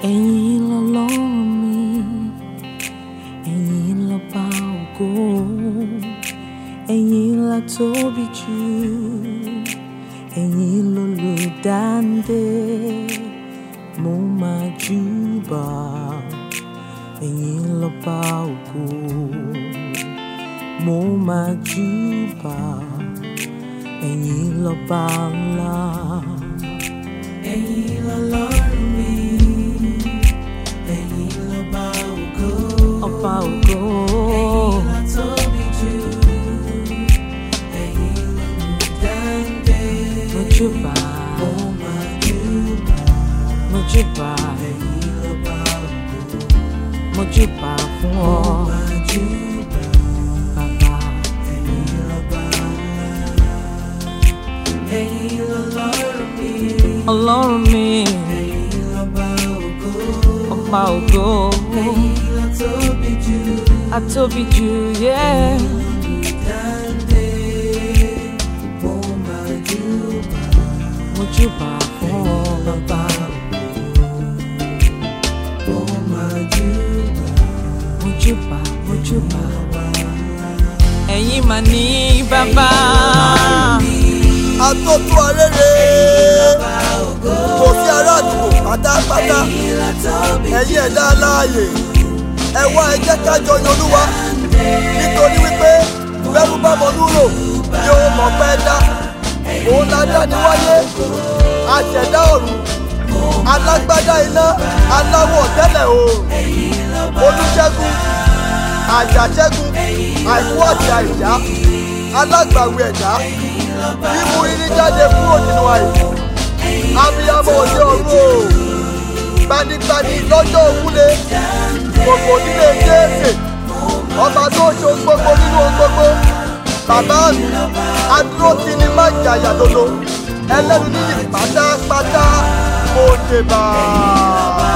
Ẹ̀yin lọlọ́run mi, ẹ̀yin lọba ògo, ẹ̀yin la tóbi jù, ẹ̀yin lolùdáǹdè, mo máa júbà. Ẹ̀yin lọba ògo, mo máa júbà. Ẹ̀yin lọba ńlá, ẹ̀yin lọlọ́run mi, ẹ̀yin lọba ògo, ọba ògo, ẹ̀yin la tóbi jù, ẹ̀yin lolùdáǹdè, mo júbà, mo máa júbà, mo júbà, ẹ̀yin lọba ògo, mo júbà fún ọ, mo máa júbà, bàbá, ẹ̀yin lọba ńlá, ẹ̀yin lọlọ́run mi, ọlọ́run mi, ẹ̀yin lọba ògo, ọba ògo, ẹ̀yin la tóbi jù, atóbi jù, yeah. Olùdáǹdè, mo máa júbà, mo júbà fún ọ, bàbá ògo, mo máa júbà, mo júbà, mo júbà, ẹ̀yin mà ní bàbá. Atótó arére, kò sí ará àdúgbò pátápátá, ẹ̀yin ẹ̀dá aláàyè, ẹ wá ẹ jẹ́ ká jọ yin Olúwa, nítorí wípé bẹ́rù bá mọ núrò yóò mọ̀ pẹ́ dá. Òun la dá ní wáyé, aṣẹ̀dá ọ̀run, alágbádá iná, aláwọ̀ tẹ́lẹ̀ oòrùn, olùṣẹ́gun, àjàṣẹ́gun, àìkú àti àìjá, alágbàwí ẹ̀dá, mímú irí jáde kúrò nínú àìkú, abiyamọ òde ọ̀run o, gbanigbani lọ́jọ́ ògúnlé, gbogbo nílé Jésè, ọba tó ṣe ohun gbogbo nínú ohun gbogbo, bàbá mi, adúró ti ní má jàyà dodo, ẹlẹ́nu níyì pátápátá, mo dé bá a.